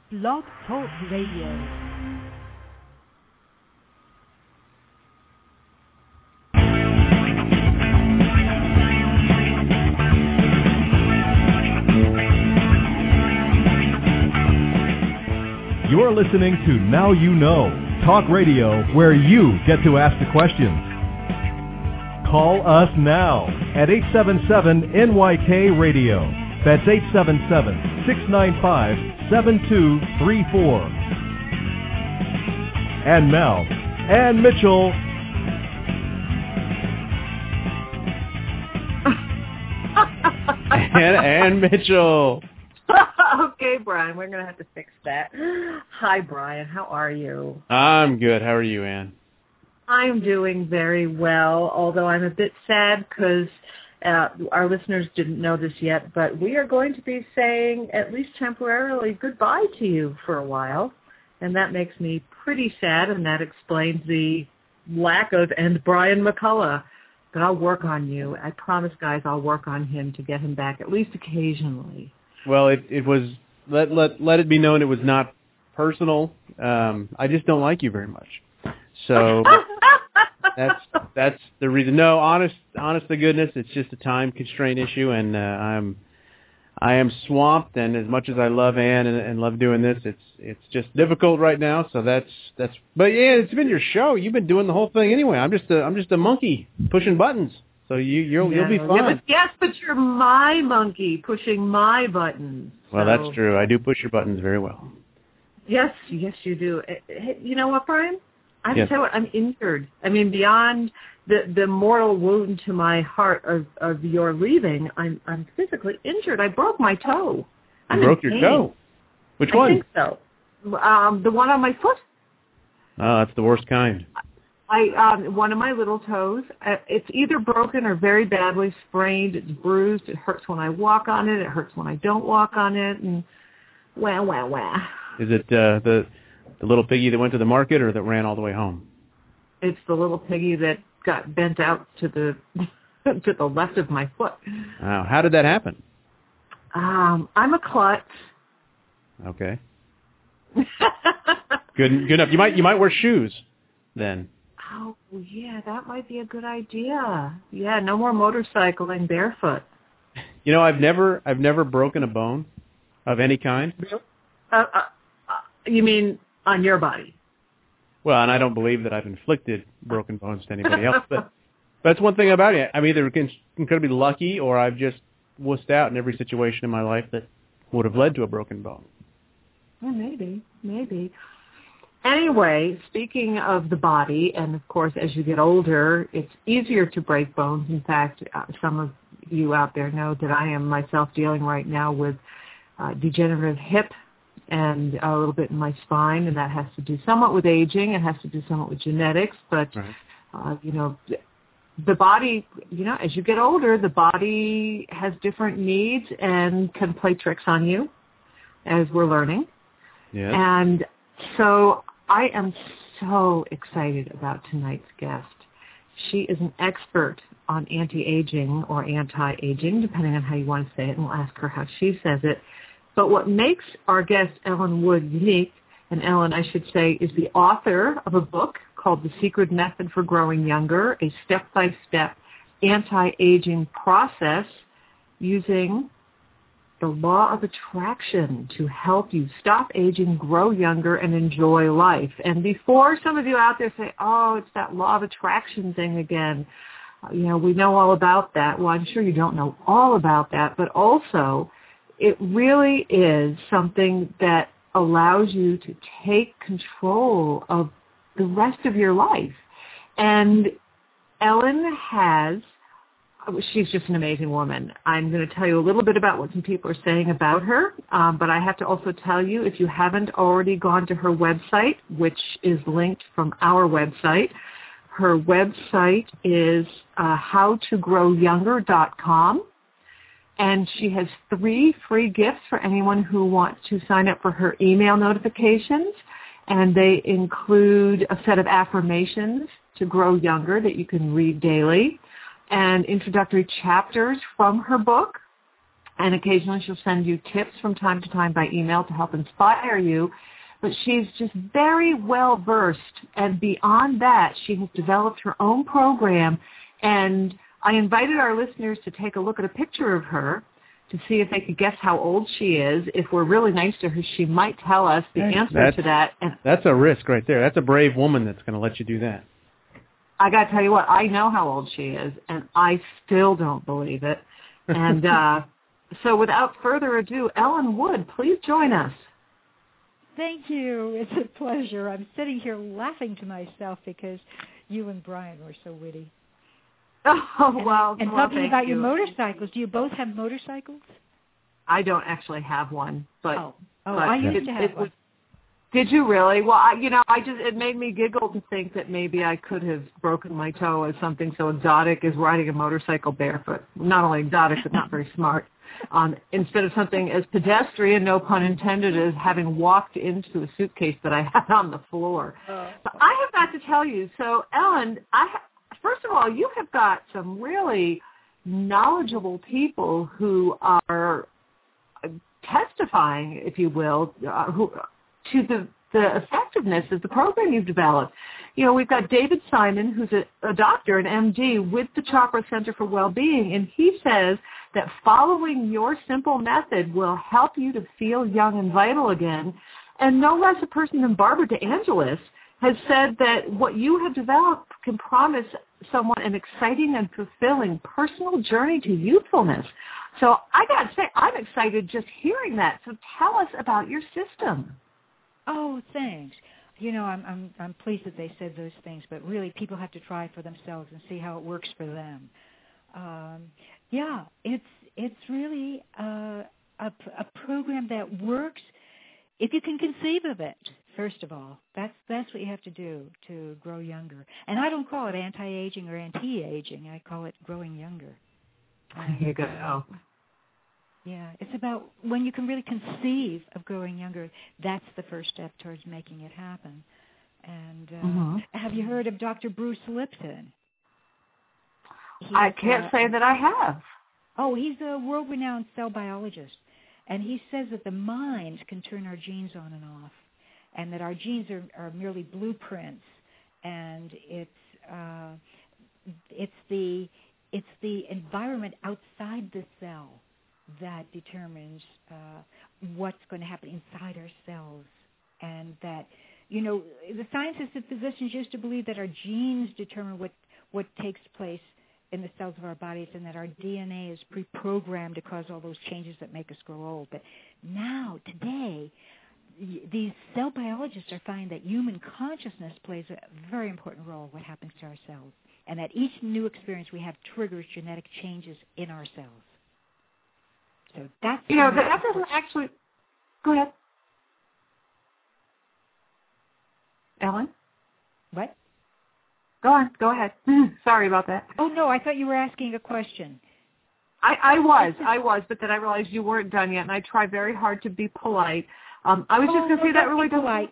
Blog Talk Radio. You're listening to Now You Know, talk radio where you get to ask the questions. Call us now at 877-NYK-RADIO. That's 877-695-7234. And now, Ann Mitchell. Ann Mitchell. Okay, Brian, we're going to have to fix that. Hi, Brian. How are you? I'm good. How are you, Ann? I'm doing very well, although I'm a bit sad because our listeners didn't know this yet, but we are going to be saying, at least temporarily, goodbye to you for a while, and that makes me pretty sad, and that explains the lack of "and Brian McCullough." But I'll work on you. I promise, guys, I'll work on him to get him back at least occasionally. Well, it was let it be known it was not personal. I just don't like you very much, so that's the reason. No, honest to goodness, it's just a time constraint issue, and I am swamped. And as much as I love Ann and love doing this, it's just difficult right now. So that's. But yeah, it's been your show. You've been doing the whole thing anyway. I'm just a monkey pushing buttons. So you'll be fine. Yeah, but you're my monkey pushing my buttons. Well, that's true. I do push your buttons very well. Yes, you do. Hey, you know what, Brian? I have to Yes. tell you what, I'm injured. I mean, beyond the mortal wound to my heart of your leaving, I'm physically injured. I broke my toe. You broke your toe? Which one? I think so. The one on my foot. Oh, that's the worst kind. One of my little toes, it's either broken or very badly sprained. It's bruised. It hurts when I walk on it. It hurts when I don't walk on it. And wah, wah, wah. Is it the little piggy that went to the market or that ran all the way home? It's the little piggy that got bent out to the to the left of my foot. Wow. How did that happen? I'm a klutz. Okay. Good enough. You might wear shoes then. Oh, yeah, that might be a good idea. Yeah, no more motorcycling barefoot. You know, I've never broken a bone of any kind. You mean on your body? Well, and I don't believe that I've inflicted broken bones to anybody else. But that's one thing about it. I'm either incredibly lucky or I've just wussed out in every situation in my life that would have led to a broken bone. Yeah, maybe. Anyway, speaking of the body, and of course, as you get older, it's easier to break bones. In fact, some of you out there know that I am myself dealing right now with degenerative hip and a little bit in my spine, and that has to do somewhat with aging. It has to do somewhat with genetics, but, Right. The body, as you get older, the body has different needs and can play tricks on you, as we're learning. Yeah. And so I am so excited about tonight's guest. She is an expert on anti-aging or anti-aging, depending on how you want to say it, and we'll ask her how she says it. But what makes our guest, Ellen Wood, unique, and Ellen, I should say, is the author of a book called The Secret Method for Growing Younger, a step-by-step anti-aging process using the law of attraction to help you stop aging, grow younger, and enjoy life. And before some of you out there say, oh, it's that law of attraction thing again, we know all about that. Well, I'm sure you don't know all about that, but also it really is something that allows you to take control of the rest of your life. And Ellen she's just an amazing woman. I'm going to tell you a little bit about what some people are saying about her, but I have to also tell you, if you haven't already gone to her website, which is linked from our website, her website is howtogrowYounger.com, and she has 3 free gifts for anyone who wants to sign up for her email notifications, and they include a set of affirmations to grow younger that you can read daily, and introductory chapters from her book, And occasionally she'll send you tips from time to time by email to help inspire you. But she's just very well versed. And beyond that, she has developed her own program. And I invited our listeners to take a look at a picture of her to see if they could guess how old she is. If we're really nice to her, she might tell us the answer to that. And that's a risk right there. That's a brave woman that's going to let you do that. I got to tell you what, I know how old she is, and I still don't believe it. And so without further ado, Ellen Wood, please join us. Thank you. It's a pleasure. I'm sitting here laughing to myself because you and Brian were so witty. Oh, well. And talking about your motorcycles, do you both have motorcycles? I don't actually have one, but I used to have one. Did you really? Well, it made me giggle to think that maybe I could have broken my toe as something so exotic as riding a motorcycle barefoot. Not only exotic, but not very smart. Instead of something as pedestrian, no pun intended, as having walked into a suitcase that I had on the floor. But I have got to tell you, so Ellen, first of all, you have got some really knowledgeable people who are testifying, if you will, to the effectiveness of the program you've developed. We've got David Simon, who's a doctor, an MD, with the Chakra Center for Wellbeing, and he says that following your simple method will help you to feel young and vital again. And no less a person than Barbara DeAngelis has said that what you have developed can promise someone an exciting and fulfilling personal journey to youthfulness. So I got to say, I'm excited just hearing that. So tell us about your system. Oh, thanks. I'm pleased that they said those things, but really people have to try for themselves and see how it works for them. It's really a program that works if you can conceive of it. First of all, that's what you have to do to grow younger. And I don't call it anti-aging or anti-aging. I call it growing younger. There you go. Yeah, it's about when you can really conceive of growing younger, that's the first step towards making it happen. And have you heard of Dr. Bruce Lipton? I can't say that I have. Oh, he's a world-renowned cell biologist, and he says that the mind can turn our genes on and off, and that our genes are merely blueprints, and it's the environment outside the cell that determines what's going to happen inside our cells. And that, the scientists and physicians used to believe that our genes determine what takes place in the cells of our bodies, and that our DNA is pre-programmed to cause all those changes that make us grow old. But now, today, these cell biologists are finding that human consciousness plays a very important role in what happens to our cells, and that each new experience we have triggers genetic changes in our cells. So that's... that doesn't actually... Go ahead. Ellen? What? Go on. Go ahead. Sorry about that. Oh, no, I thought you were asking a question. I was, but then I realized you weren't done yet, and I try very hard to be polite. I was just going to say that really doesn't... polite.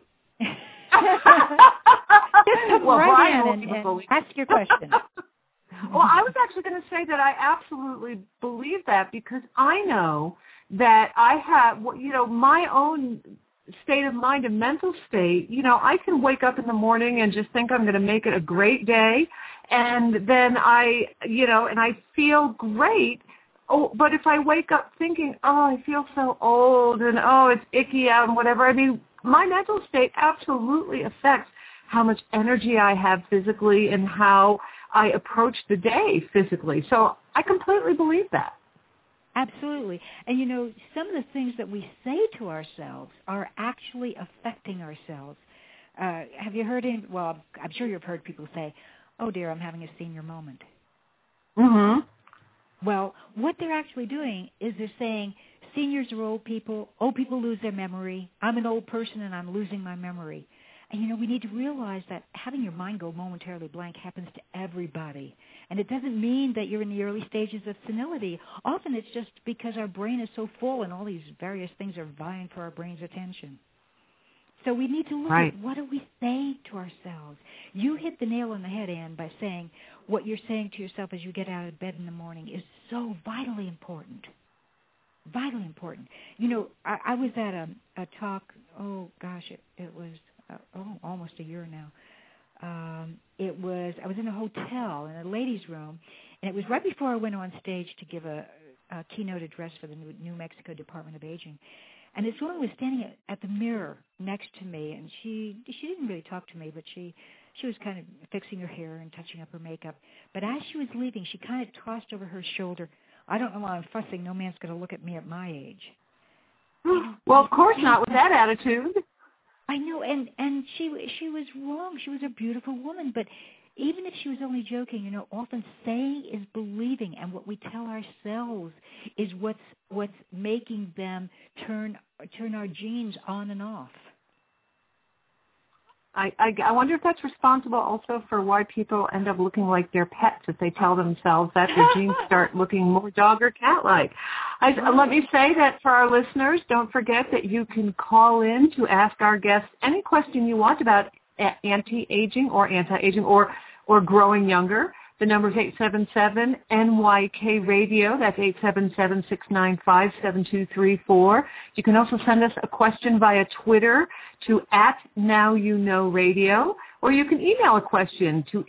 Well, Brian, and ask your question. Well, I was actually going to say that I absolutely believe that, because I know that I have, my own state of mind and mental state. I can wake up in the morning and just think I'm going to make it a great day, and then I feel great. Oh, but if I wake up thinking, I feel so old, and it's icky out and whatever, I mean, my mental state absolutely affects how much energy I have physically and how I approach the day physically. So I completely believe that. Absolutely. And, some of the things that we say to ourselves are actually affecting ourselves. Have you heard I'm sure you've heard people say, oh, dear, I'm having a senior moment. Mm-hmm. Well, what they're actually doing is they're saying, seniors are old people lose their memory, I'm an old person and I'm losing my memory. And, we need to realize that having your mind go momentarily blank happens to everybody. And it doesn't mean that you're in the early stages of senility. Often it's just because our brain is so full and all these various things are vying for our brain's attention. So we need to look at what do we say to ourselves. You hit the nail on the head, Anne, by saying what you're saying to yourself as you get out of bed in the morning is so vitally important. vitally important. You know, I was at a talk, it was almost a year now. I was in a hotel in a ladies' room, and it was right before I went on stage to give a keynote address for the New Mexico Department of Aging. And this woman was standing at the mirror next to me, and she didn't really talk to me, but she was kind of fixing her hair and touching up her makeup. But as she was leaving, she kind of tossed over her shoulder, "I don't know why I'm fussing. No man's going to look at me at my age." Well, of course not with that attitude. I know, and she was wrong. She was a beautiful woman, but even if she was only joking, you know, often saying is believing, and what we tell ourselves is what's making them turn our genes on and off. I wonder if that's responsible also for why people end up looking like their pets if they tell themselves that their genes start looking more dog or cat-like. Let me say that for our listeners, don't forget that you can call in to ask our guests any question you want about anti-aging or growing younger. The number is 877-NYK-RADIO. That's 877-695-7234. You can also send us a question via Twitter to @NowYouKnowRadio, or you can email a question to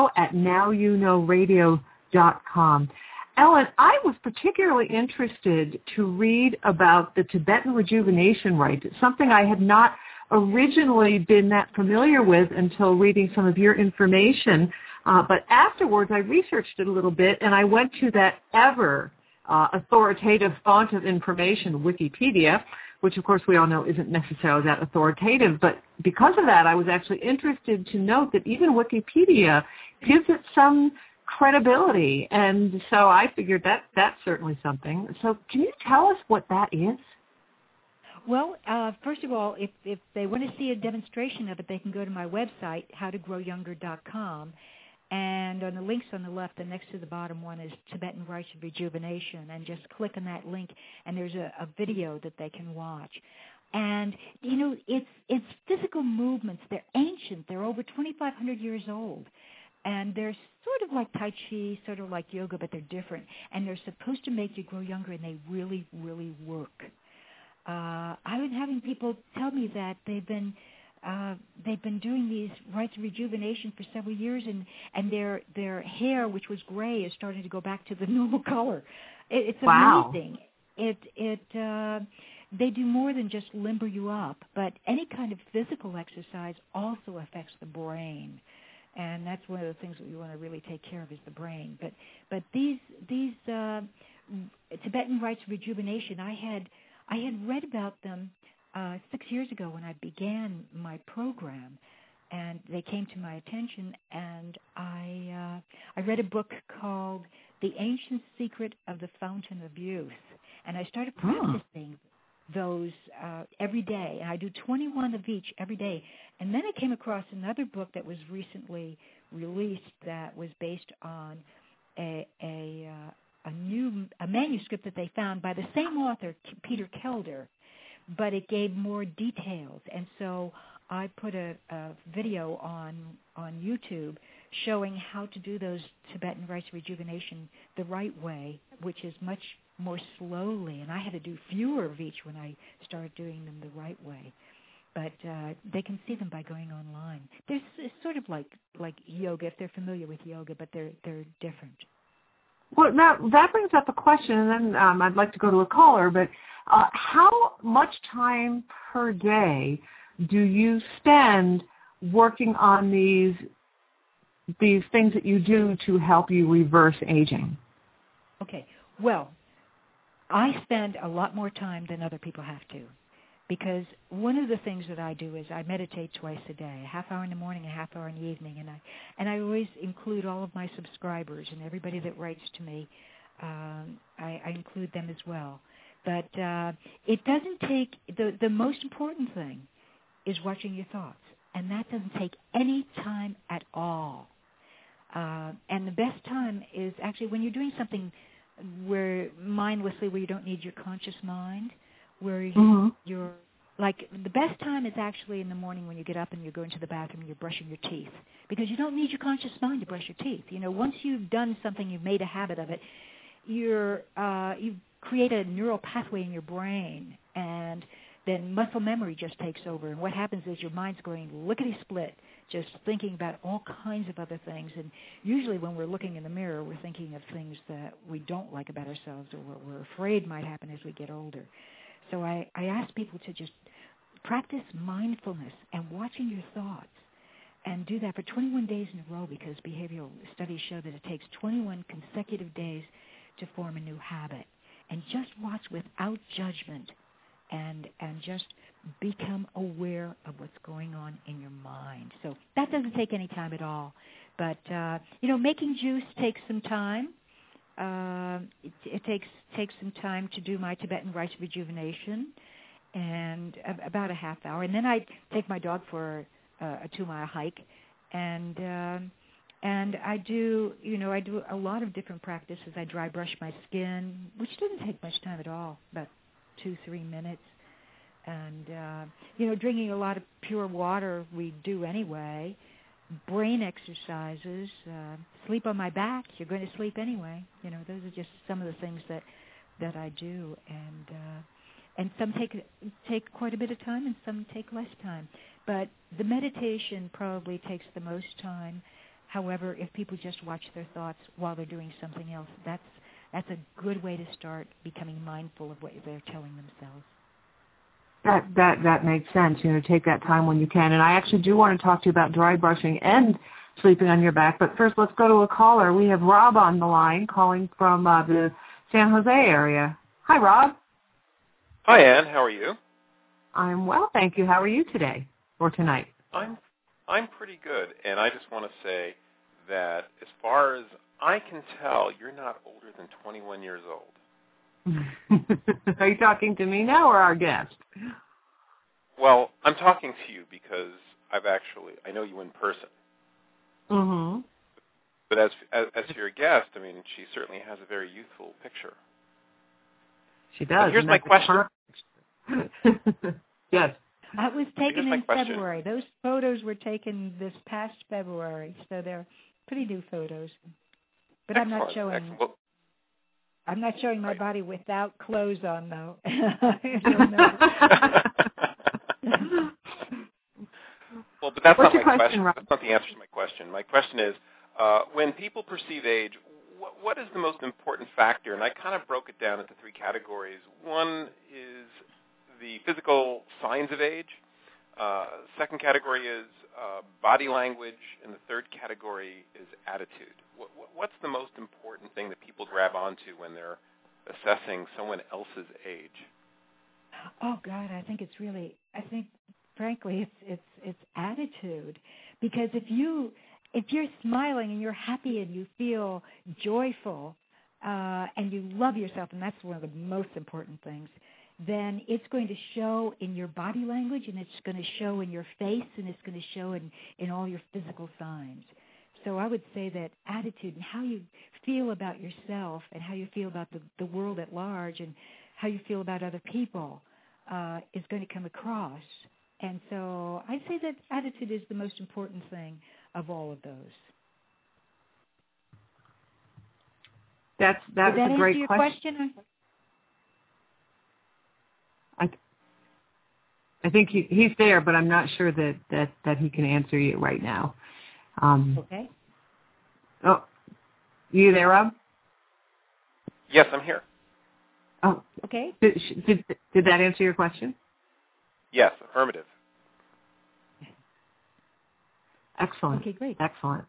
info@NowYouKnowRadio.com. Ellen, I was particularly interested to read about the Tibetan rejuvenation rite. It's something I had not originally been that familiar with until reading some of your information. But afterwards, I researched it a little bit, and I went to that ever authoritative font of information, Wikipedia, which, of course, we all know isn't necessarily that authoritative. But because of that, I was actually interested to note that even Wikipedia gives it some credibility. And so I figured that's certainly something. So can you tell us what that is? Well, first of all, if they want to see a demonstration of it, they can go to my website, howtogrowYounger.com. And on the links on the left, the next to the bottom one is Tibetan Rites of Rejuvenation. And just click on that link, and there's a video that they can watch. And, you know, it's physical movements. They're ancient. They're over 2,500 years old. And they're sort of like Tai Chi, sort of like yoga, but they're different. And they're supposed to make you grow younger, and they really, really work. I've been having people tell me that they've been doing these rites of rejuvenation for several years, and their hair, which was gray, is starting to go back to the normal color. It's amazing. They do more than just limber you up, but any kind of physical exercise also affects the brain, and that's one of the things that we want to really take care of is the brain. But these Tibetan rites of rejuvenation, I had read about them 6 years ago when I began my program, and they came to my attention, and I read a book called The Ancient Secret of the Fountain of Youth, and I started practicing those every day, and I do 21 of each every day. And then I came across another book that was recently released that was based on a manuscript that they found by the same author, Peter Kelder, but it gave more details. And so I put a video on YouTube showing how to do those Tibetan rites of rejuvenation the right way, which is much more slowly. And I had to do fewer of each when I started doing them the right way. But they can see them by going online. It's sort of like yoga, if they're familiar with yoga, but they're different. Well, that brings up a question, and then I'd like to go to a caller, but how much time per day do you spend working on these things that you do to help you reverse aging? Okay. Well, I spend a lot more time than other people have to, because one of the things that I do is I meditate twice a day, a half hour in the morning, a half hour in the evening, and I always include all of my subscribers and everybody that writes to me. I include them as well. But it doesn't take, the most important thing is watching your thoughts, and that doesn't take any time at all. And the best time is actually when you're doing something mindlessly, where you don't need your conscious mind, where you're, like, the best time is actually in the morning when you get up and you go into the bathroom and you're brushing your teeth, because you don't need your conscious mind to brush your teeth. You know, once you've done something, you've made a habit of it, you've create a neural pathway in your brain, and then muscle memory just takes over. And what happens is your mind's going lickety-split, just thinking about all kinds of other things. And usually when we're looking in the mirror, we're thinking of things that we don't like about ourselves or what we're afraid might happen as we get older. So I ask people to just practice mindfulness and watching your thoughts, and do that for 21 days in a row, because behavioral studies show that it takes 21 consecutive days to form a new habit. And just watch without judgment and just become aware of what's going on in your mind. So that doesn't take any time at all. But, making juice takes some time. It takes some time to do my Tibetan rice rejuvenation, and about a half hour. And then I take my dog for a 2-mile hike, and I do a lot of different practices. I dry brush my skin, which doesn't take much time at all, about 2-3 minutes. And drinking a lot of pure water we do anyway. Brain exercises, sleep on my back. You're going to sleep anyway. Those are just some of the things that I do, and some take quite a bit of time, and some take less time. But the meditation probably takes the most time. However, if people just watch their thoughts while they're doing something else, that's a good way to start becoming mindful of what they're telling themselves. That makes sense. Take that time when you can. And I actually do want to talk to you about dry brushing and sleeping on your back. But first, let's go to a caller. We have Rob on the line calling from the San Jose area. Hi, Rob. Hi, Ann. How are you? I'm well, thank you. How are you today or tonight? I'm pretty good, and I just want to say that as far as I can tell, you're not older than 21 years old. Are you talking to me now or our guest? Well, I'm talking to you because I know you in person. Mm-hmm. But as for your guest, she certainly has a very youthful picture. She does. But here's my question. Yes. That was taken in February. Those photos were taken this past February, so they're pretty new photos. But Excellent. I'm not showing. Excellent. I'm not showing my body without clothes on, though. Well, but that's What's not my question. That's not the answer to my question. My question is, when people perceive age, what is the most important factor? And I kind of broke it down into 3 categories. One is the physical signs of age. Second category is body language. And the third category is attitude. What's the most important thing that people grab onto when they're assessing someone else's age? Oh God, I think frankly it's attitude, because if you're smiling and you're happy and you feel joyful and you love yourself, and that's one of the most important things, then it's going to show in your body language, and it's going to show in your face, and it's going to show in all your physical signs. So I would say that attitude and how you feel about yourself and how you feel about the world at large and how you feel about other people is going to come across. And so I'd say that attitude is the most important thing of all of those. That's a great question. I think he's there, but I'm not sure that he can answer you right now. Okay. Oh, you there, Rob? Yes, I'm here. Oh, okay. Did that answer your question? Yes, affirmative. Excellent. Okay, great. Excellent.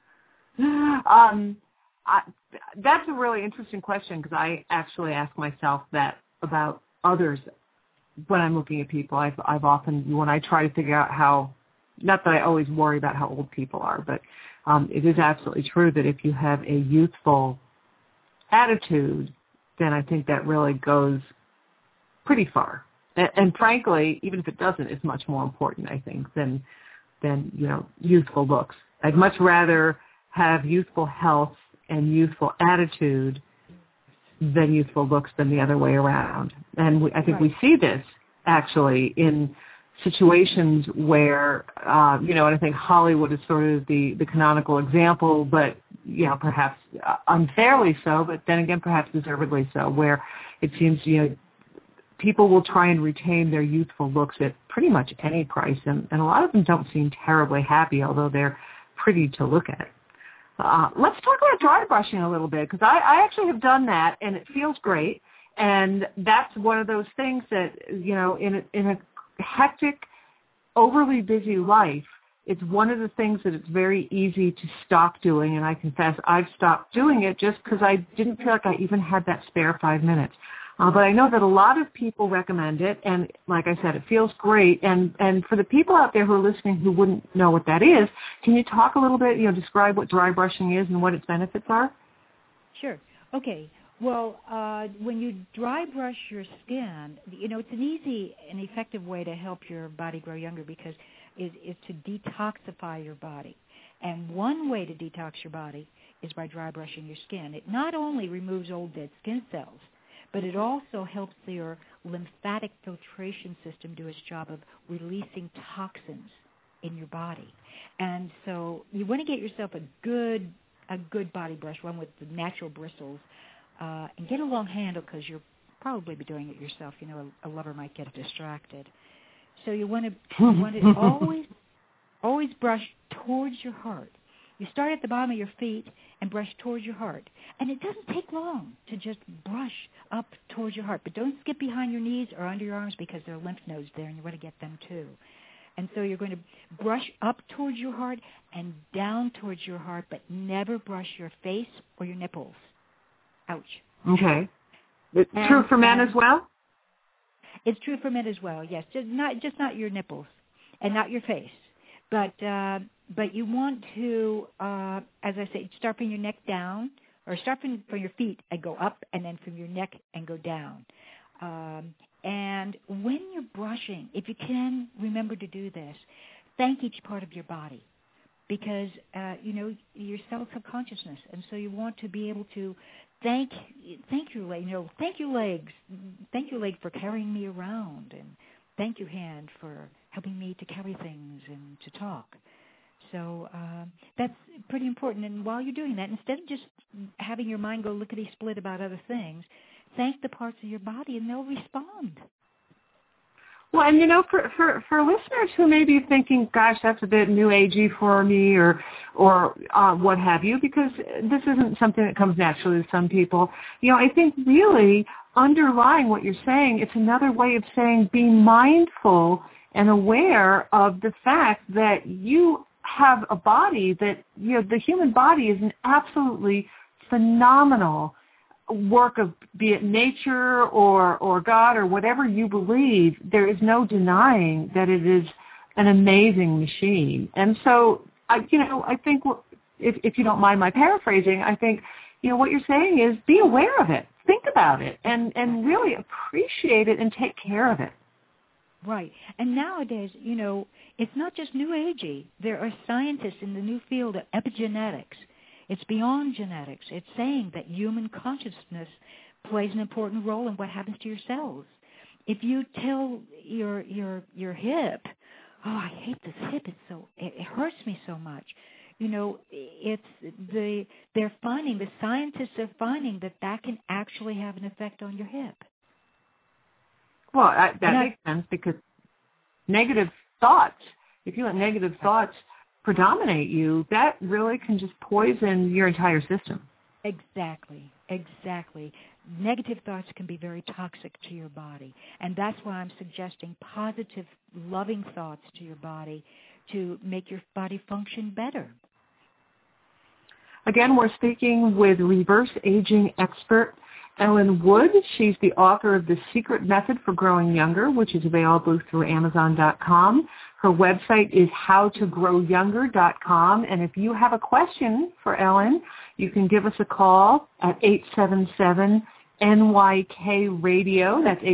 That's a really interesting question, because I actually ask myself that about others when I'm looking at people. I've often, when I try to figure out how, not that I always worry about how old people are, but it is absolutely true that if you have a youthful attitude, then I think that really goes pretty far. And frankly, even if it doesn't, it's much more important, I think, than youthful looks. I'd much rather have youthful health and youthful attitude than youthful looks than the other way around. And I think we see this actually in situations where, and I think Hollywood is sort of the canonical example, but, perhaps unfairly so, but then again, perhaps deservedly so, where, it seems, people will try and retain their youthful looks at pretty much any price, and a lot of them don't seem terribly happy, although they're pretty to look at. Let's talk about dry brushing a little bit, because I actually have done that, and it feels great. And that's one of those things that, in a hectic, overly busy life, it's one of the things that it's very easy to stop doing. And I confess I've stopped doing it just because I didn't feel like I even had that spare 5 minutes. But I know that a lot of people recommend it. And like I said, it feels great. And for the people out there who are listening who wouldn't know what that is, can you talk a little bit, describe what dry brushing is and what its benefits are? Sure. Okay. Well, when you dry brush your skin, it's an easy and effective way to help your body grow younger because is to detoxify your body. And one way to detox your body is by dry brushing your skin. It not only removes old dead skin cells, but it also helps your lymphatic filtration system do its job of releasing toxins in your body. And so you want to get yourself a good body brush, one with the natural bristles, and get a long handle because you'll probably be doing it yourself. A lover might get distracted. So you want to always brush towards your heart. You start at the bottom of your feet and brush towards your heart. And it doesn't take long to just brush up towards your heart. But don't skip behind your knees or under your arms because there are lymph nodes there and you want to get them too. And so you're going to brush up towards your heart and down towards your heart, but never brush your face or your nipples. Ouch. Okay. It's true for men as well? It's true for men as well, yes. Just not your nipples and not your face. But you want to, as I say, start from your neck down, or start from your feet and go up, and then from your neck and go down. And when you're brushing, if you can remember to do this, thank each part of your body. Because, your cells have consciousness, and so you want to be able to thank your leg. Thank you legs. Thank you leg for carrying me around, and thank you hand for helping me to carry things and to talk. So that's pretty important. And while you're doing that, instead of just having your mind go lickety-split about other things, thank the parts of your body, and they'll respond. Well, and for listeners who may be thinking, gosh, that's a bit new agey for me or what have you, because this isn't something that comes naturally to some people. I think really underlying what you're saying, it's another way of saying be mindful and aware of the fact that you have a body that, the human body is an absolutely phenomenal work of, be it nature or God or whatever you believe. There is no denying that it is an amazing machine. And so, I think if you don't mind my paraphrasing, I think, what you're saying is be aware of it, think about it, and really appreciate it and take care of it. Right. And nowadays, it's not just new agey. There are scientists in the new field of epigenetics. It's beyond genetics. It's saying that human consciousness plays an important role in what happens to your cells. If you tell your hip, oh, I hate this hip, it hurts me so much. The scientists are finding that can actually have an effect on your hip. Well, that makes sense because negative thoughts, if you let negative thoughts predominate you, that really can just poison your entire system. Exactly. Negative thoughts can be very toxic to your body, and that's why I'm suggesting positive, loving thoughts to your body to make your body function better. Again, we're speaking with reverse aging expert Ellen Wood. She's the author of The Secret Method for Growing Younger, which is available through Amazon.com. Her website is howtogrowYounger.com. And if you have a question for Ellen, you can give us a call at 877-NYK-RADIO. That's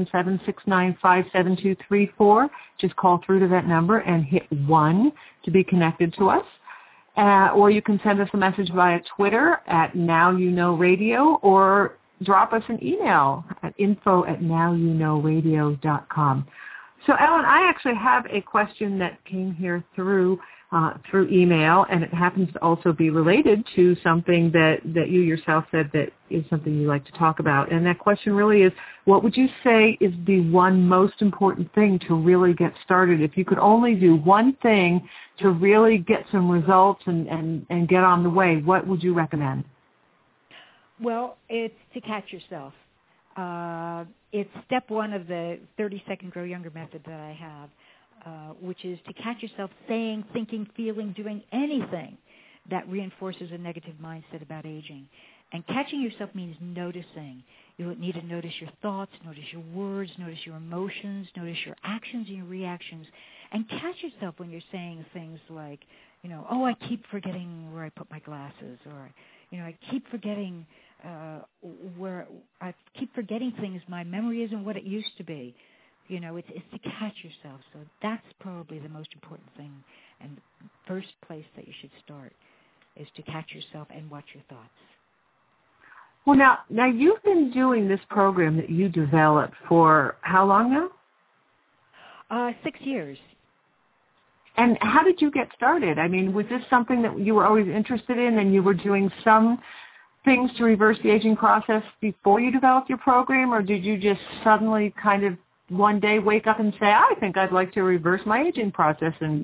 877-695-7234. Just call through to that number and hit 1 to be connected to us. Or you can send us a message via Twitter at NowYouKnowRadio, or drop us an email at info@nowyouknowradio.com. So, Ellen, I actually have a question that came here through email, and it happens to also be related to something that you yourself said that is something you like to talk about. And that question really is, what would you say is the one most important thing to really get started? If you could only do one thing to really get some results and get on the way, what would you recommend? Well, it's to catch yourself. It's step one of the 30-second Grow Younger method that I have. Which is to catch yourself saying, thinking, feeling, doing anything that reinforces a negative mindset about aging. And catching yourself means noticing. You need to notice your thoughts, notice your words, notice your emotions, notice your actions and your reactions, and catch yourself when you're saying things like, oh, I keep forgetting where I put my glasses, or, I keep forgetting things. My memory isn't what it used to be. It's to catch yourself. So that's probably the most important thing, and the first place that you should start is to catch yourself and watch your thoughts. Well, now you've been doing this program that you developed for how long now? 6 years. And how did you get started? I mean, was this something that you were always interested in, and you were doing some things to reverse the aging process before you developed your program, or did you just suddenly kind of one day wake up and say, I think I'd like to reverse my aging process, and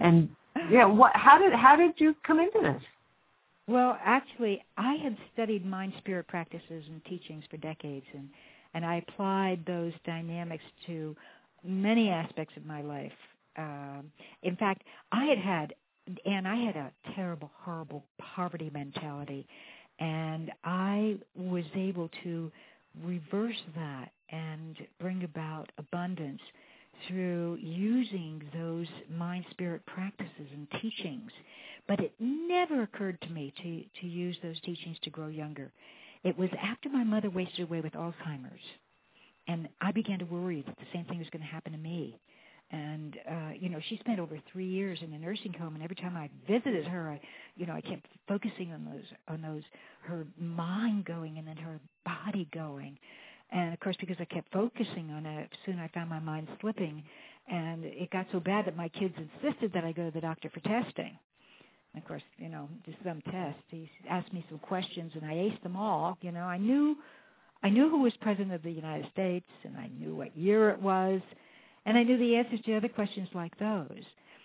how did you come into this? Well, actually, I had studied mind-spirit practices and teachings for decades, and I applied those dynamics to many aspects of my life. In fact, I had a terrible, horrible poverty mentality, and I was able to reverse that and bring about abundance through using those mind-spirit practices and teachings. But it never occurred to me to use those teachings to grow younger. It was after my mother wasted away with Alzheimer's, and I began to worry that the same thing was going to happen to me. And, she spent over 3 years in a nursing home, and every time I visited her, I kept focusing on those, her mind going and then her body going. And, of course, because I kept focusing on it, soon I found my mind slipping, and it got so bad that my kids insisted that I go to the doctor for testing. And, of course, just some tests. He asked me some questions, and I aced them all. I knew who was president of the United States, and I knew what year it was, and I knew the answers to other questions like those.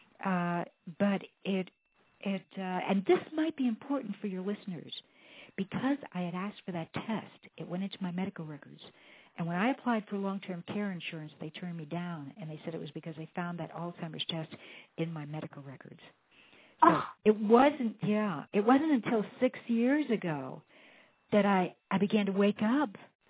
But and this might be important for your listeners, because I had asked for that test, it went into my medical records. And when I applied for long-term care insurance, they turned me down, and they said it was because they found that Alzheimer's test in my medical records. So it wasn't until 6 years ago that I began to wake up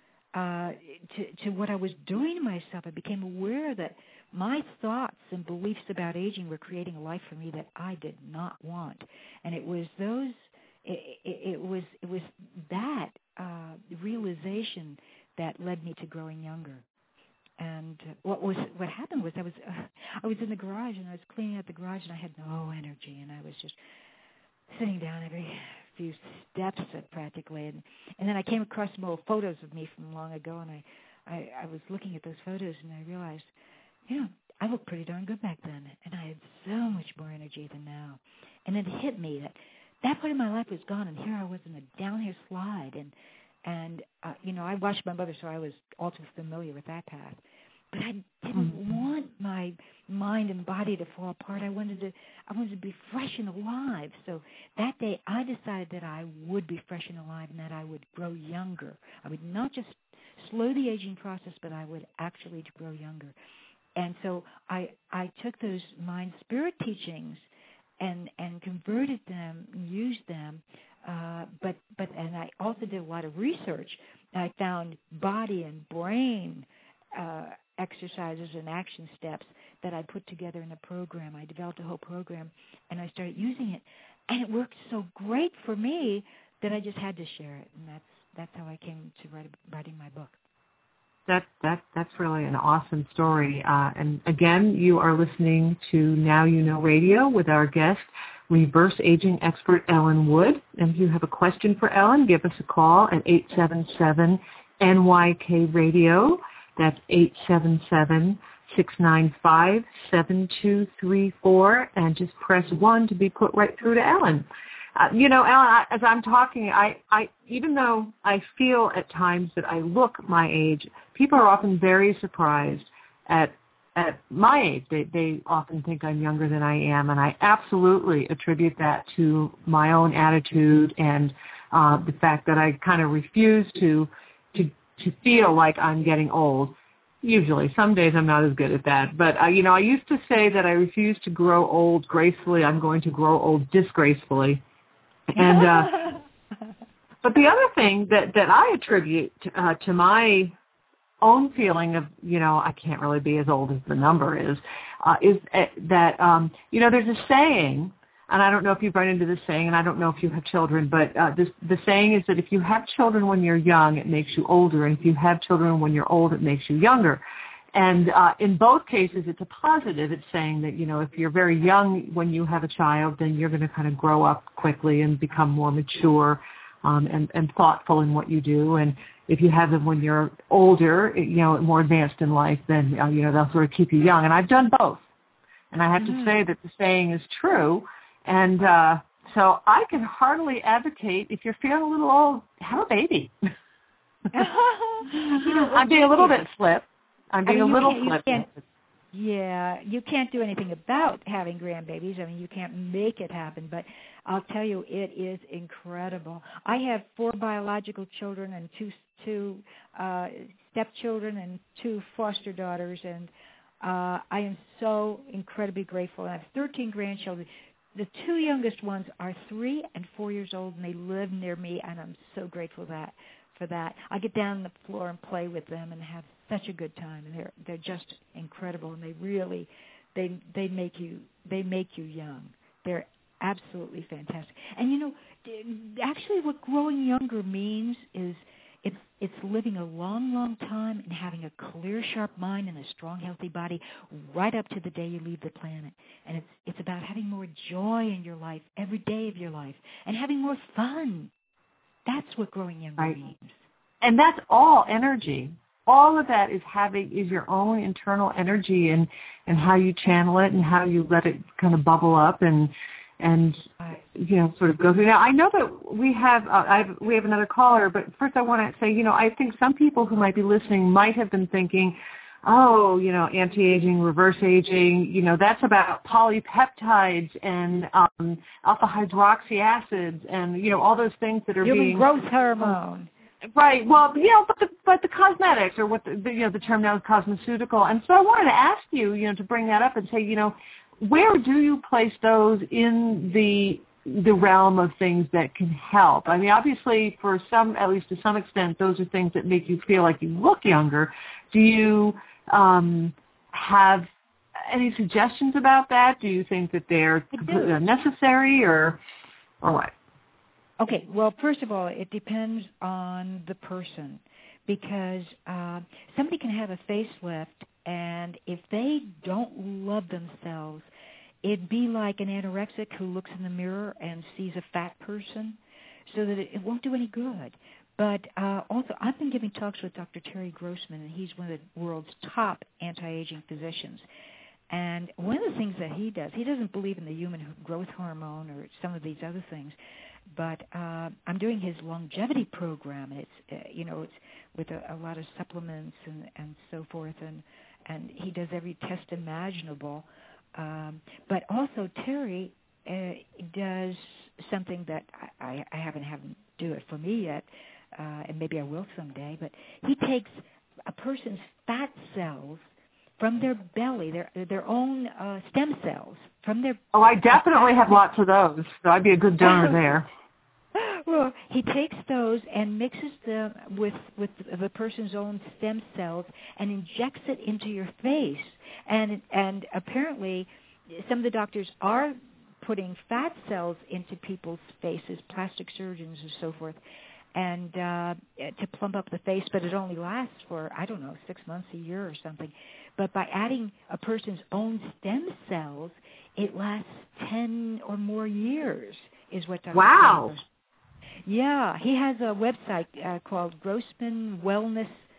to what I was doing to myself. I became aware that my thoughts and beliefs about aging were creating a life for me that I did not want. And it was those... It was that realization that led me to growing younger. And what happened was I was in the garage, and I was cleaning out the garage, and I had no energy, and I was just sitting down every few steps practically, and then I came across some old photos of me from long ago, and I was looking at those photos, and I realized, I looked pretty darn good back then, and I had so much more energy than now. And it hit me that part of my life was gone, and here I was in a downhill slide, and I watched my mother, so I was all too familiar with that path. But I didn't want my mind and body to fall apart. I wanted to be fresh and alive. So that day, I decided that I would be fresh and alive, and that I would grow younger. I would not just slow the aging process, but I would actually grow younger. And so I took those mind-spirit teachings and converted them, used them, but I also did a lot of research. I found body and brain exercises and action steps that I put together in a program. I developed a whole program, and I started using it, and it worked so great for me that I just had to share it, and that's how I came to writing my book. That's really an awesome story. And again, you are listening to Now You Know Radio with our guest, reverse aging expert Ellen Wood. And if you have a question for Ellen, give us a call at 877-NYK-RADIO. That's 695-7234, and just press 1 to be put right through to Ellen. Ellen, as I'm talking, I even though I feel at times that I look my age, people are often very surprised at my age. They often think I'm younger than I am, and I absolutely attribute that to my own attitude and the fact that I kind of refuse to feel like I'm getting old. Usually. Some days I'm not as good at that. But, I used to say that I refuse to grow old gracefully. I'm going to grow old disgracefully. And but the other thing that I attribute to my own feeling of, I can't really be as old as the number is that, there's a saying, and I don't know if you've run into this saying, and I don't know if you have children, but the saying is that if you have children when you're young, it makes you older, and if you have children when you're old, it makes you younger. And in both cases, it's a positive. It's saying that, if you're very young when you have a child, then you're going to kind of grow up quickly and become more mature and thoughtful in what you do. And if you have them when you're older, more advanced in life, then, they'll sort of keep you young. And I've done both. And I have to say that the saying is true. And so I can heartily advocate, if you're feeling a little old, have a baby. I'm being a little bit flip. I'm being a little flip. Yeah, you can't do anything about having grandbabies. I mean, you can't make it happen, but I'll tell you, it is incredible. I have 4 biological children and two stepchildren and 2 foster daughters, and I am so incredibly grateful. I have 13 grandchildren. The 2 youngest ones are 3 and 4 years old, and they live near me, and I'm so grateful for that. I get down on the floor and play with them and have such a good time, and they're just incredible, and they really they make you young. They're absolutely fantastic. And actually, what growing younger means is it's living a long, long time and having a clear, sharp mind and a strong, healthy body right up to the day you leave the planet. And it's about having more joy in your life every day of your life and having more fun. That's what growing younger means. And that's all energy. All of that is your own internal energy and how you channel it and how you let it kind of bubble up and sort of go through. Now, I know that we have another caller, but first I want to say, I think some people who might be listening might have been thinking, anti-aging, reverse aging, that's about polypeptides and alpha hydroxy acids and, all those things that are human growth hormone. Right. Well, but the cosmetics, or what the term now is cosmeceutical. And so I wanted to ask you, to bring that up and say, where do you place those in the realm of things that can help? I mean, obviously, for some, at least to some extent, those are things that make you feel like you look younger. Do you have any suggestions about that? Do you think that they're necessary or what? Okay, well, first of all, it depends on the person because somebody can have a facelift, and if they don't love themselves, it'd be like an anorexic who looks in the mirror and sees a fat person, so that it won't do any good. But also, I've been giving talks with Dr. Terry Grossman, and he's one of the world's top anti-aging physicians. And one of the things that he does, he doesn't believe in the human growth hormone or some of these other things, but I'm doing his longevity program, and it's with a lot of supplements and so forth, and he does every test imaginable. But also Terry does something that I haven't had him do it for me yet, and maybe I will someday. But he takes a person's fat cells from their belly, their own stem cells from their. Oh, I definitely have lots of those, so I'd be a good donor there. Well, he takes those and mixes them with the person's own stem cells and injects it into your face. And apparently, some of the doctors are putting fat cells into people's faces, plastic surgeons and so forth, and to plump up the face. But it only lasts for 6 months, a year, or something. But by adding a person's own stem cells, it lasts 10 or more years, is what Dr. Wow. Yeah, he has a website called Grossman Wellness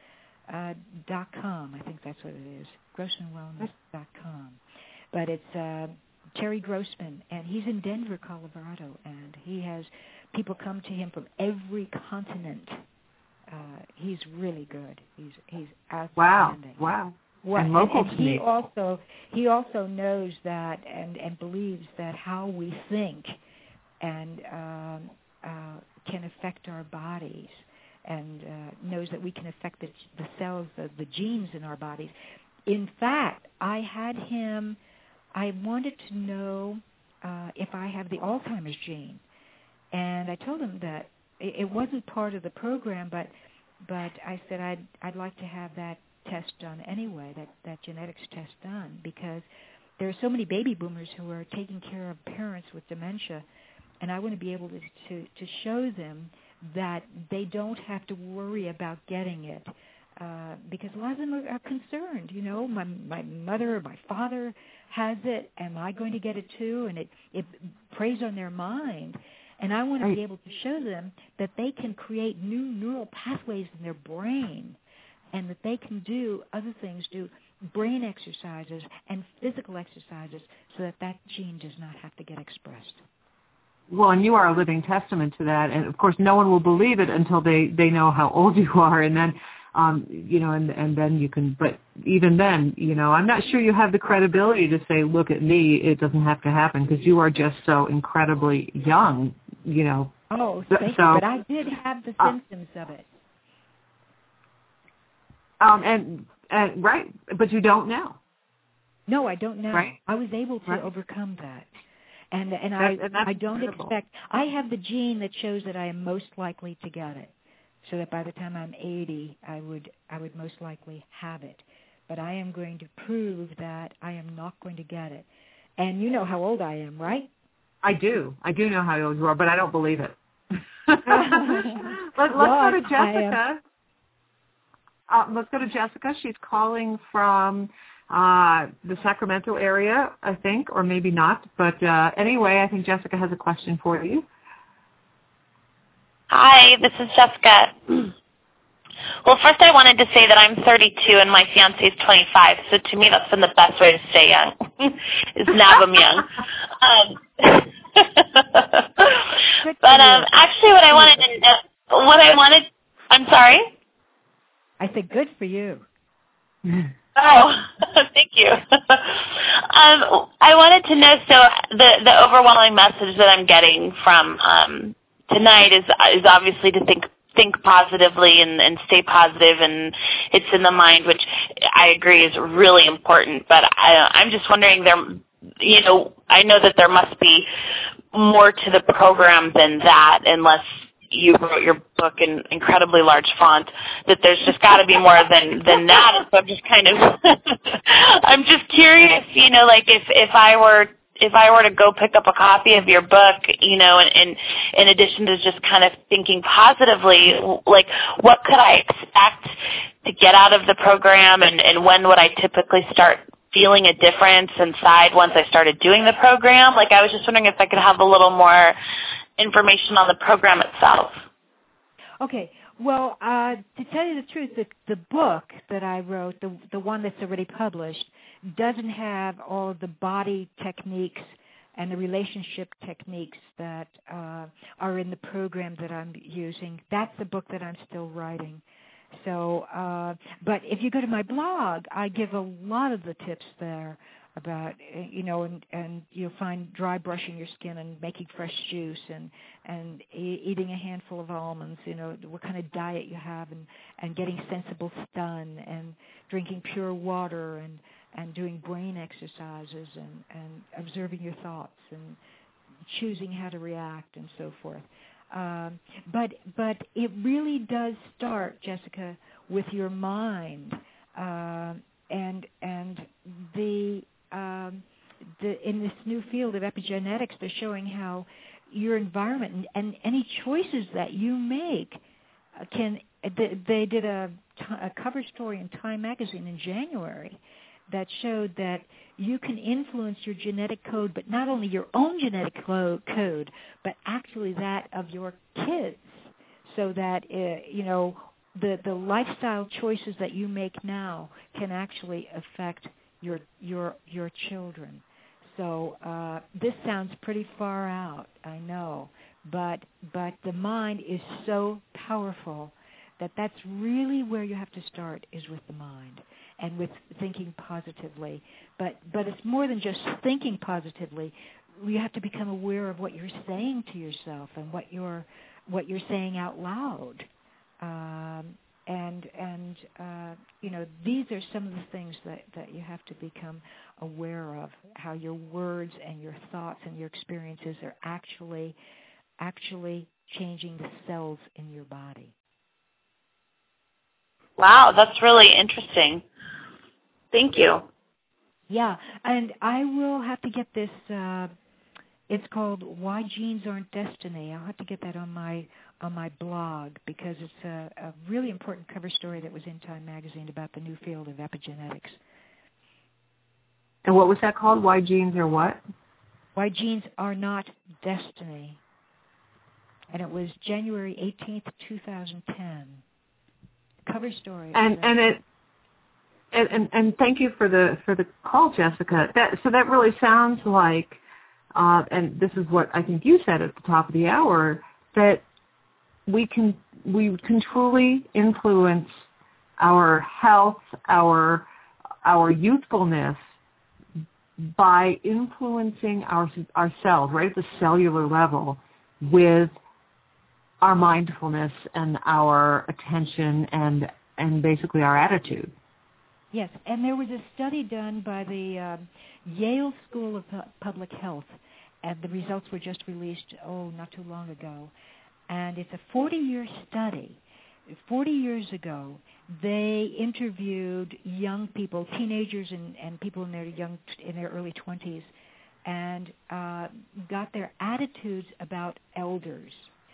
Grossmanwellness.com. I think that's what it is. Grossmanwellness.com. But it's Terry Grossman, and he's in Denver, Colorado, and he has people come to him from every continent. He's really good. He's outstanding. Wow. And local to me. He also knows that and believes that how we think and can affect our bodies, and knows that we can affect the cells, the genes in our bodies. In fact, I wanted to know if I have the Alzheimer's gene, and I told him that it wasn't part of the program, but I said I'd like to have that test done anyway, that genetics test done, because there are so many baby boomers who are taking care of parents with dementia, and I want to be able to show them that they don't have to worry about getting it, because a lot of them are concerned. You know, my mother or my father has it. Am I going to get it too? And it preys on their mind. And I want to be able to show them that they can create new neural pathways in their brain, and that they can do other things, do brain exercises and physical exercises, so that gene does not have to get expressed. Well, and you are a living testament to that. And, of course, no one will believe it until they know how old you are. And then, and then you can, but even then, I'm not sure you have the credibility to say, look at me, it doesn't have to happen, because you are just so incredibly young, Oh, thank you. But I did have the symptoms of it. And right, but you don't now. No, I don't know. Right. I was able to overcome that. And I don't expect. I have the gene that shows that I am most likely to get it, so that by the time I'm 80, I would most likely have it. But I am going to prove that I am not going to get it. And you know how old I am, right? I do know how old you are, but I don't believe it. Let's go to Jessica. Let's go to Jessica. She's calling from the Sacramento area, I think, or maybe not. But anyway, I think Jessica has a question for you. Hi, this is Jessica. Well, first I wanted to say that I'm 32 and my fiancé is 25, so to me that's been the best way to stay young, is now I'm young. But actually I'm sorry? I said good for you. Oh, thank you. I wanted to know, so the overwhelming message that I'm getting from tonight is obviously to think positively and stay positive, and it's in the mind, which I agree is really important. But I'm just wondering, I know that there must be more to the program than that, unless you wrote your book in incredibly large font, that there's just got to be more than that. And so I'm just kind of, I'm just curious, like if I were to go pick up a copy of your book, and in addition to just kind of thinking positively, like what could I expect to get out of the program, and when would I typically start feeling a difference inside once I started doing the program? Like I was just wondering if I could have a little more information on the program itself. Okay. Well, to tell you the truth, the book that I wrote, the one that's already published, doesn't have all of the body techniques and the relationship techniques that are in the program that I'm using. That's the book that I'm still writing. So, but if you go to my blog, I give a lot of the tips there about, and you'll find dry brushing your skin and making fresh juice and eating a handful of almonds, what kind of diet you have, and getting sensible stun, and drinking pure water, and doing brain exercises, and observing your thoughts, and choosing how to react, and so forth. But it really does start, Jessica, with your mind, and in this new field of epigenetics, they're showing how your environment and any choices that you make can. They did a cover story in Time magazine in January that showed that you can influence your genetic code, but not only your own genetic code, but actually that of your kids, so that the lifestyle choices that you make now can actually affect your children. So this sounds pretty far out, I know, but the mind is so powerful that's really where you have to start, is with the mind and with thinking positively. But it's more than just thinking positively. You have to become aware of what you're saying to yourself and what you're saying out loud. These are some of the things that you have to become aware of, how your words and your thoughts and your experiences are actually changing the cells in your body. Wow, that's really interesting. Thank you. Yeah, and I will have to get this. It's called "Why Genes Aren't Destiny." I'll have to get that on my blog, because it's a really important cover story that was in Time magazine about the new field of epigenetics. And what was that called? Why Genes Are what? Why Genes Are Not Destiny. And it was January 18th, 2010. Cover story. And thank you for the call, Jessica. That really sounds like, and this is what I think you said at the top of the hour, that we can truly influence our health, our youthfulness by influencing ourselves right at the cellular level with our mindfulness and our attention and basically our attitude. Yes, and there was a study done by the Yale School of Public Health, and the results were just released, not too long ago. And it's a 40-year study. 40 years ago, they interviewed young people, teenagers and people in their early 20s, and got their attitudes about elders.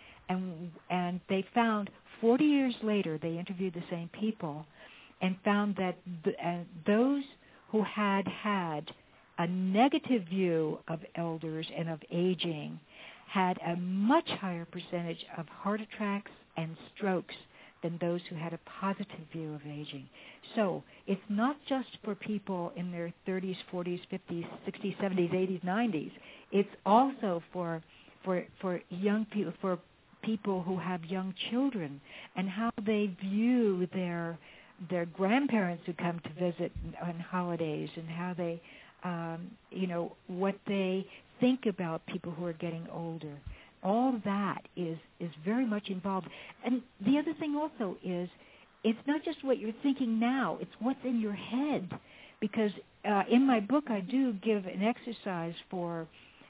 And they found 40 years later, they interviewed the same people and found that those who had a negative view of elders and of aging had a much higher percentage of heart attacks and strokes than those who had a positive view of aging. So it's not just for people in their 30s, 40s, 50s, 60s, 70s, 80s, 90s. It's also for young people, for people who have young children, and how they view their grandparents who come to visit on holidays, and how they, what they think about people who are getting older. All that is very much involved. And the other thing also is, it's not just what you're thinking now, it's what's in your head. Because in my book I do give an exercise for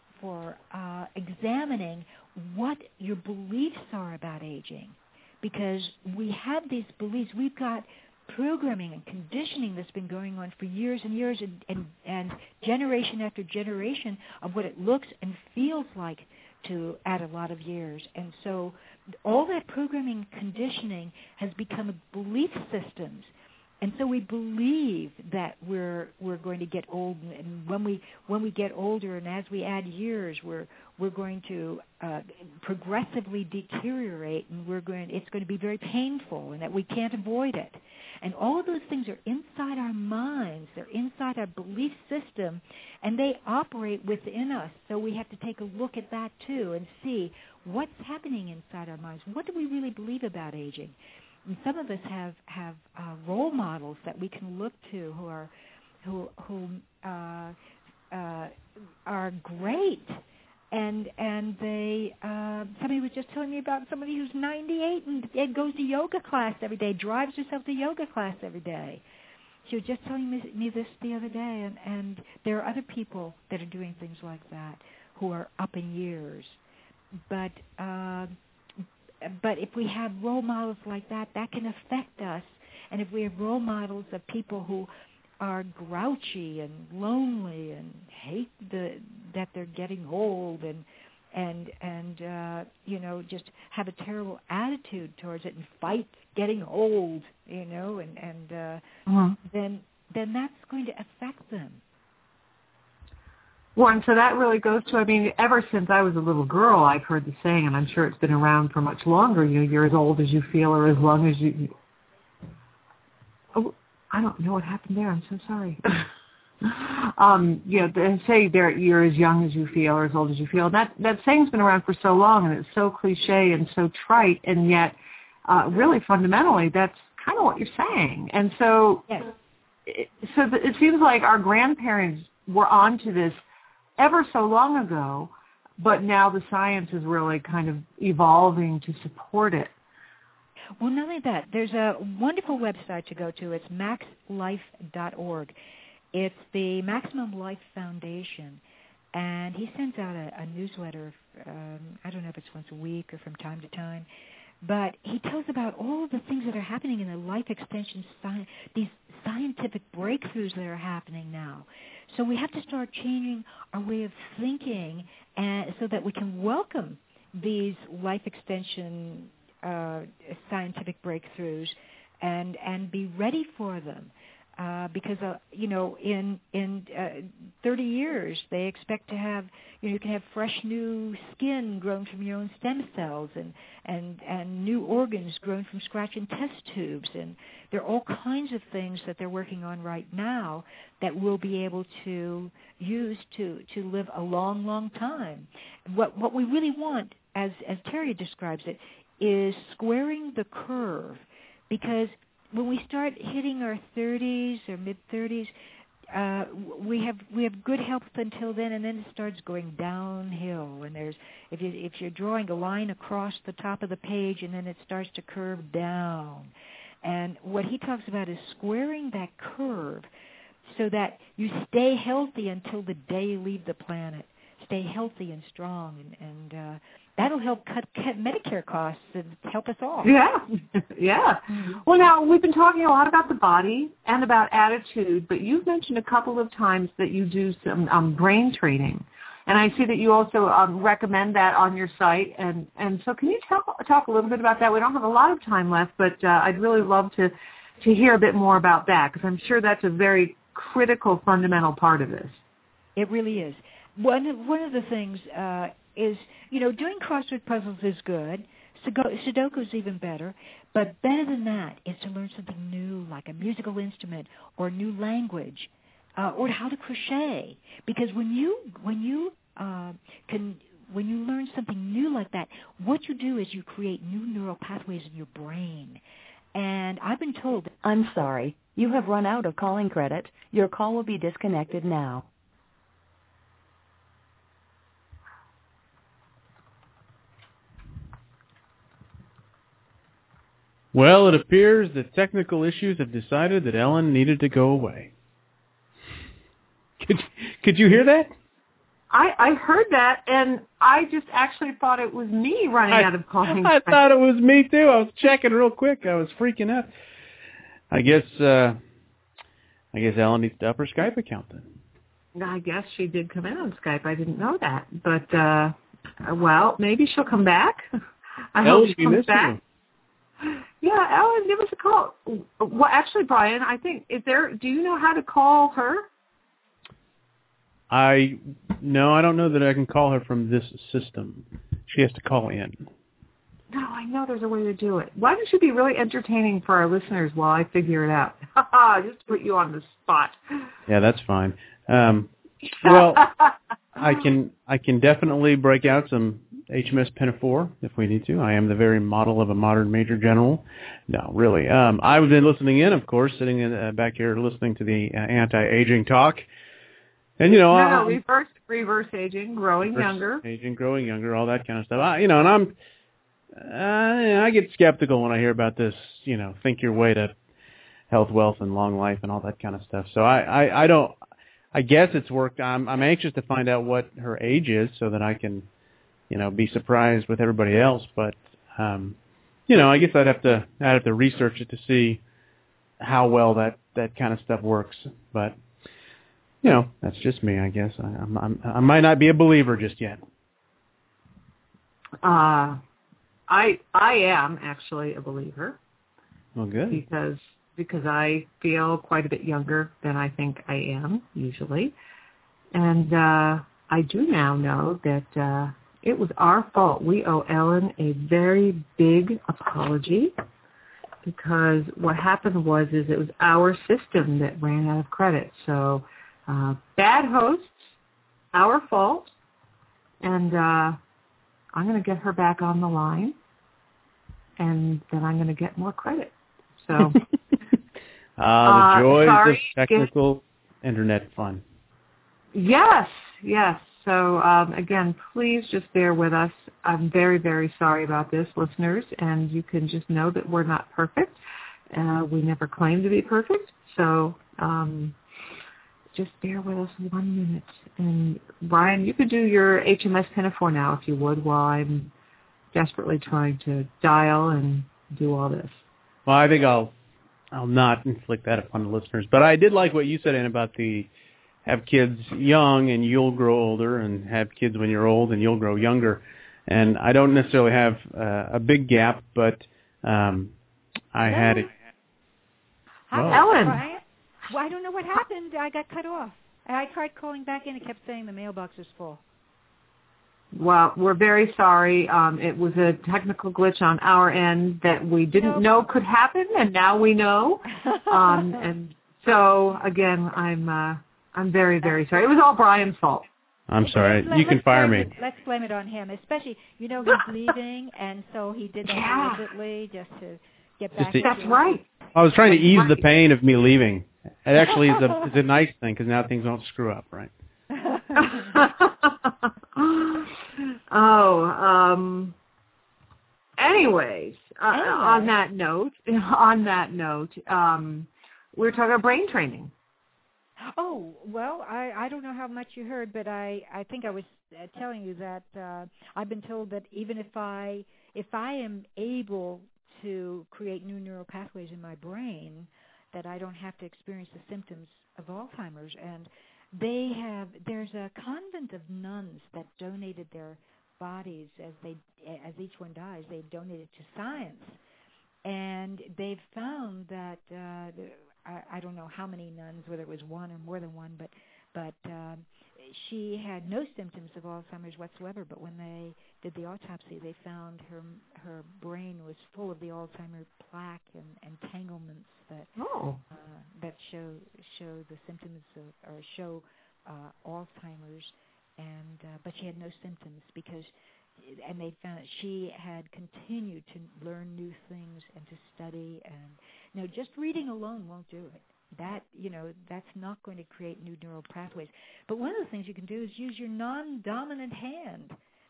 examining what your beliefs are about aging. Because we have these beliefs, we've got programming and conditioning that's been going on for years and years and generation after generation of what it looks and feels like to add a lot of years. And so all that programming and conditioning has become belief systems. And so we believe that we're going to get old, and when we get older, and as we add years, we're going to progressively deteriorate, and it's going to be very painful, and that we can't avoid it. And all of those things are inside our minds, they're inside our belief system, and they operate within us. So we have to take a look at that too and see what's happening inside our minds. What do we really believe about aging? And some of us have role models that we can look to who are great, and they somebody was just telling me about somebody who's 98 and goes to yoga class every day, drives herself to yoga class every day. She was just telling me this the other day, and there are other people that are doing things like that who are up in years, but if we have role models like that, that can affect us. And if we have role models of people who are grouchy and lonely and hate that they're getting old and just have a terrible attitude towards it and fight getting old, then that's going to affect them. Well, and so that really goes to, ever since I was a little girl, I've heard the saying, and I'm sure it's been around for much longer, you're as old as you feel or as Oh, I don't know what happened there. I'm so sorry. They say you're as young as you feel or as old as you feel. That saying's been around for so long, and it's so cliche and so trite, and yet really fundamentally that's kind of what you're saying. And so, yes. It seems like our grandparents were onto this ever so long ago, but now the science is really kind of evolving to support it. Well, not only that, there's a wonderful website to go to. It's maxlife.org. It's the Maximum Life Foundation, and he sends out a newsletter. I don't know if it's once a week or from time to time, but he tells about all the things that are happening in the life extension science, these scientific breakthroughs that are happening now. So we have to start changing our way of thinking, and so that we can welcome these life extension scientific breakthroughs and be ready for them. Because in 30 years they expect to have, you can have fresh new skin grown from your own stem cells and new organs grown from scratch in test tubes, and there are all kinds of things that they're working on right now that we'll be able to use to live a long, long time. What we really want, as Terry describes it, is squaring the curve, because when we start hitting our 30s or mid-30s, we have good health until then, and then it starts going downhill. And if you're drawing a line across the top of the page, and then it starts to curve down. And what he talks about is squaring that curve so that you stay healthy until the day you leave the planet. Stay healthy and strong, and that'll help cut Medicare costs and help us all. Yeah, yeah. Well, now, we've been talking a lot about the body and about attitude, but you've mentioned a couple of times that you do some brain training. And I see that you also recommend that on your site. And so can you talk a little bit about that? We don't have a lot of time left, but I'd really love to hear a bit more about that, because I'm sure that's a very critical, fundamental part of this. It really is. One of the things is, doing crossword puzzles is good. Sudoku is even better. But better than that is to learn something new, like a musical instrument or a new language, or how to crochet. Because when you learn something new like that, what you do is you create new neural pathways in your brain. And I've been told... I'm sorry. You have run out of calling credit. Your call will be disconnected now. Well, it appears that technical issues have decided that Ellen needed to go away. Could you hear that? I heard that, and I just actually thought it was me running out of calling. I thought it was me, too. I was checking real quick. I was freaking out. I guess Ellen needs to up her Skype account then. I guess she did come in on Skype. I didn't know that. But, well, maybe she'll come back. I hope she comes back. Yeah, Ellen, give us a call. Well, actually, Brian, I think, do you know how to call her? No, I don't know that I can call her from this system. She has to call in. No, I know there's a way to do it. Why don't you be really entertaining for our listeners while I figure it out? Just to put you on the spot. Yeah, that's fine. Well, I can definitely break out some HMS Pinafore if we need to. I am the very model of a modern Major General. No, really. I've been listening in, of course, sitting in, back here listening to the anti-aging talk. And, reverse aging, growing younger. Aging, growing younger, all that kind of stuff. And I get skeptical when I hear about this, think your way to health, wealth, and long life and all that kind of stuff. So I guess it's worked. I'm anxious to find out what her age is so that I can, be surprised with everybody else. But, I guess I'd have to research it to see how well that kind of stuff works. But, that's just me, I guess. I might not be a believer just yet. I am actually a believer. Well, good. Because I feel quite a bit younger than I think I am usually, and I do now know that it was our fault. We owe Ellen a very big apology, because what happened was it was our system that ran out of credit. So bad hosts, our fault, and I'm going to get her back on the line, and then I'm going to get more credit. So the joys of technical internet fun. Yes. So, again, please just bear with us. I'm very, very sorry about this, listeners, and you can just know that we're not perfect. We never claim to be perfect. So just bear with us 1 minute. And, Brian, you could do your HMS Pinafore now, if you would, while I'm desperately trying to dial and do all this. Well, I think I'll not inflict that upon the listeners. But I did like what you said, Ann, about have kids young and you'll grow older, and have kids when you're old and you'll grow younger. And I don't necessarily have a big gap, but I had it. Hi, Ellen. Brian. Well, I don't know what happened. I got cut off. I tried calling back in. It kept saying the mailbox is full. Well, we're very sorry. It was a technical glitch on our end that we didn't know could happen, and now we know. And so, again, I'm very, very sorry. It was all Brian's fault. I'm sorry. You can fire me. Let's blame it on him, especially, he's leaving, and so he did that deliberately just to get back. That's right. I was trying to ease the pain of me leaving. It actually is a nice thing, because now things don't screw up, right? Anyways, on that note, we were talking about brain training. Oh, well, I don't know how much you heard, but I think I was telling you that I've been told that even if I am able to create new neural pathways in my brain, that I don't have to experience the symptoms of Alzheimer's. And there's a convent of nuns that donated their bodies as each one dies. They donated to science, and they've found that I don't know how many nuns, whether it was one or more than one, but she had no symptoms of Alzheimer's whatsoever. But when they did the autopsy, they found her brain was full of the Alzheimer plaque and entanglements that show the symptoms or show Alzheimer's, but she had no symptoms and they found that she had continued to learn new things and to study. And just reading alone won't do it. That's not going to create new neural pathways. But one of the things you can do is use your non-dominant hand.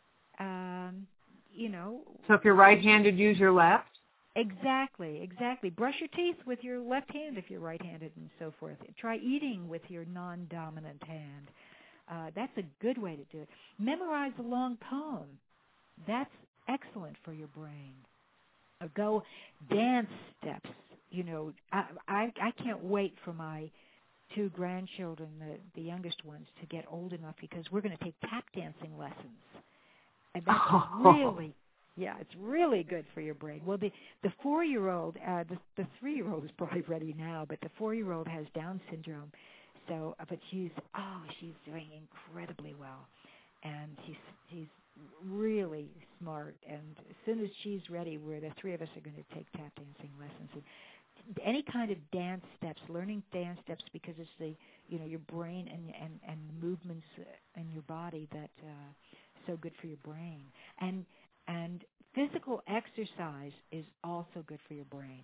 So if you're right-handed, use your left? Exactly. Brush your teeth with your left hand if you're right-handed and so forth. Try eating with your non-dominant hand. That's a good way to do it. Memorize a long poem. That's excellent for your brain. Or go dance steps. I can't wait for my two grandchildren, the youngest ones, to get old enough, because we're going to take tap dancing lessons. And that's it's really good for your brain. Well, the 4-year-old, the 3-year-old is probably ready now, but the 4-year-old has Down syndrome. So, but she's doing incredibly well, and she's really smart. And as soon as she's ready, the 3 of us are going to take tap dancing lessons. And any kind of dance steps, learning dance steps, because it's your brain and movements in your body that so good for your brain. And physical exercise is also good for your brain.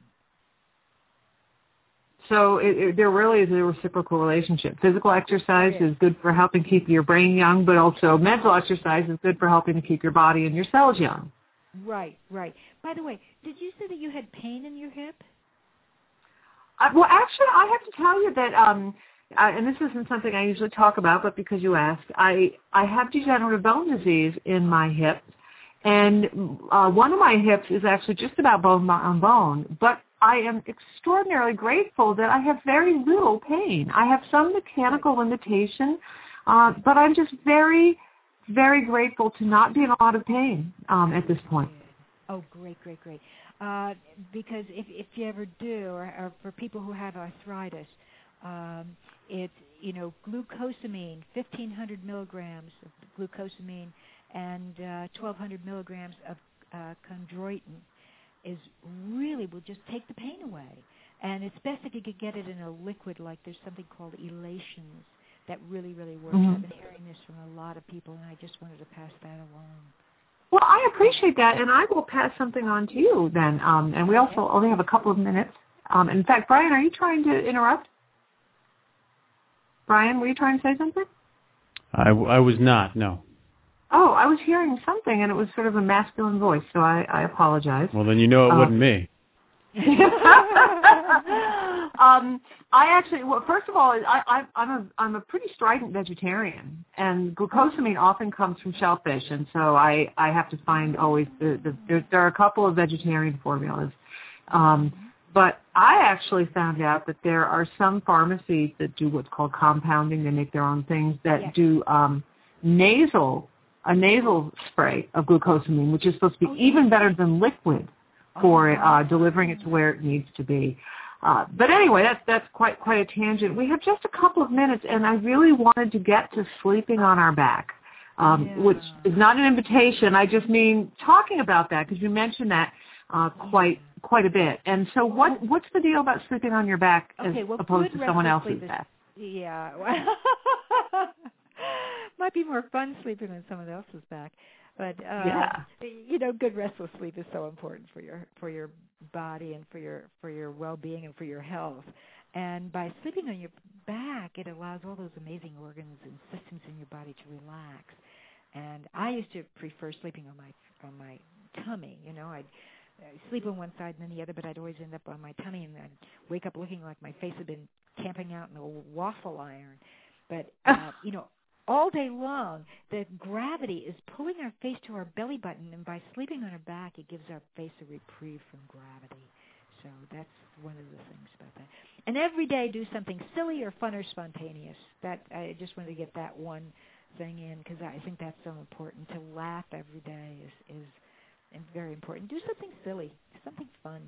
So there really is a reciprocal relationship. Physical exercise is good for helping keep your brain young, but also mental exercise is good for helping to keep your body and your cells young. Right. By the way, did you say that you had pain in your hip? Well, actually, I have to tell you that, and this isn't something I usually talk about, but because you asked, I have degenerative bone disease in my hip, and one of my hips is actually just about bone on bone, but I am extraordinarily grateful that I have very little pain. I have some mechanical limitation, but I'm just very, very grateful to not be in a lot of pain at this point. Oh, great. Because if you ever do, or for people who have arthritis, it's, glucosamine, 1,500 milligrams of glucosamine and 1,200 milligrams of chondroitin. really will just take the pain away. And it's best if you could get it in a liquid, like there's something called Elations that really, really works. Mm-hmm. I've been hearing this from a lot of people, and I just wanted to pass that along. Well, I appreciate that, and I will pass something on to you then. And we also only have a couple of minutes. In fact, Brian, are you trying to interrupt? Brian, were you trying to say something? I was not, no. Oh, I was hearing something, and it was sort of a masculine voice, so I apologize. Well, then you know it wasn't me. I actually, well, first of all, I'm a pretty strident vegetarian, and glucosamine often comes from shellfish, and so I have to find always there are a couple of vegetarian formulas. But I actually found out that there are some pharmacies that do what's called compounding. They make their own things that do a nasal spray of glucosamine, which is supposed to be even better than liquid for delivering it to where it needs to be. But anyway, that's quite a tangent. We have just a couple of minutes, and I really wanted to get to sleeping on our back, which is not an invitation. I just mean talking about that, because you mentioned that quite a bit. And so what's the deal about sleeping on your back as opposed to someone else's back? Yeah. Might be more fun sleeping on someone else's back. But good restful sleep is so important for your body and for your well-being and for your health. And by sleeping on your back, it allows all those amazing organs and systems in your body to relax. And I used to prefer sleeping on my tummy. I'd sleep on one side and then the other, but I'd always end up on my tummy, and I'd wake up looking like my face had been camping out in a waffle iron. But all day long, the gravity is pulling our face to our belly button, and by sleeping on our back, it gives our face a reprieve from gravity. So that's one of the things about that. And every day, do something silly or fun or spontaneous. That I just wanted to get that one thing in, because I think that's so important. To laugh every day is very important. Do something silly, something fun.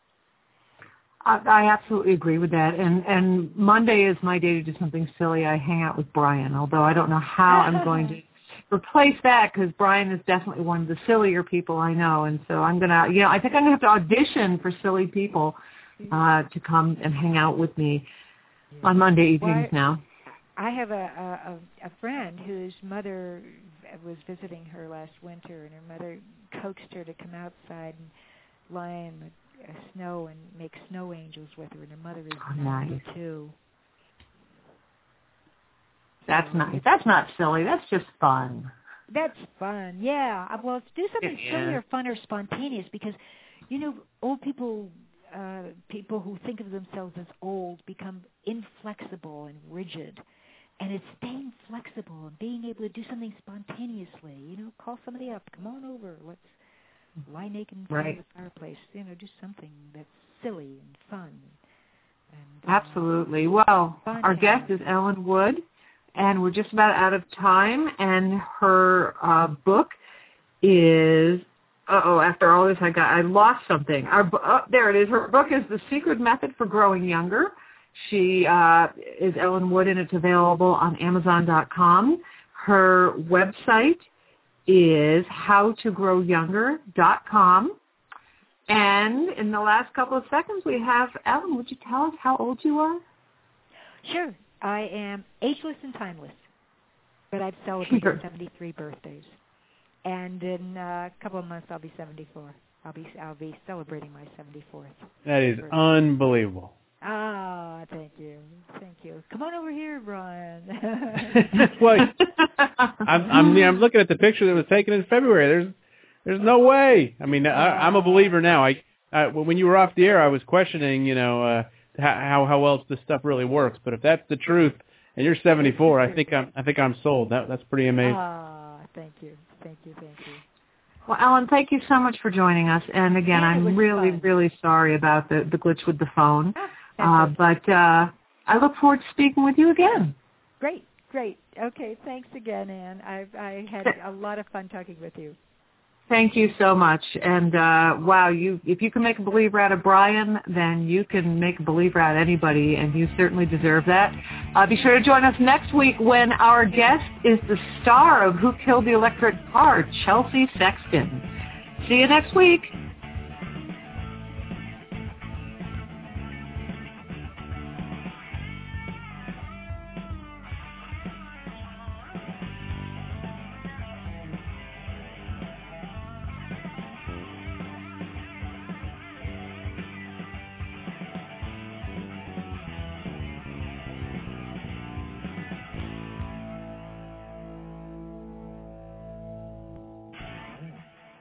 I absolutely agree with that. And Monday is my day to do something silly. I hang out with Brian, although I don't know how I'm going to replace that, because Brian is definitely one of the sillier people I know. And so I'm going to, I think I'm going to have to audition for silly people to come and hang out with me on Monday evenings now. I have a friend whose mother was visiting her last winter, and her mother coaxed her to come outside and lie in the snow and make snow angels with her, and her mother is 92. That's nice. That's not silly. That's just fun. That's fun, yeah. Well, do something silly or fun or spontaneous, because, old people, people who think of themselves as old, become inflexible and rigid. And it's staying flexible and being able to do something spontaneously. Call somebody up. Come on over. Let's lie naked in front of the fireplace. Do something that's silly and fun. And, absolutely. Well, our guest is Ellen Wood, and we're just about out of time. And her book is, after all this, I lost something. There it is. Her book is The Secret Method for Growing Younger. She is Ellen Wood, and it's available on Amazon.com. Her website is howtogrowYounger.com. And in the last couple of seconds, we have Ellen. Would you tell us how old you are? Sure. I am ageless and timeless, but I've celebrated 73 birthdays. And in a couple of months, I'll be 74. I'll be celebrating my 74th. That is unbelievable. Ah, thank you. Come on over here, Brian. Well, I'm looking at the picture that was taken in February. There's no way. I mean, I'm a believer now. When you were off the air, I was questioning, how else this stuff really works. But if that's the truth, and you're 74, I think I'm sold. That's pretty amazing. Ah, thank you. Well, Ellen, thank you so much for joining us. And again, I'm really, really sorry about the glitch with the phone. But I look forward to speaking with you again. Great. Okay, thanks again, Ann. I had a lot of fun talking with you. Thank you so much. And wow, if you can make a believer out of Brian, then you can make a believer out of anybody, and you certainly deserve that. Be sure to join us next week when our guest is the star of Who Killed the Electric Car, Chelsea Sexton. See you next week.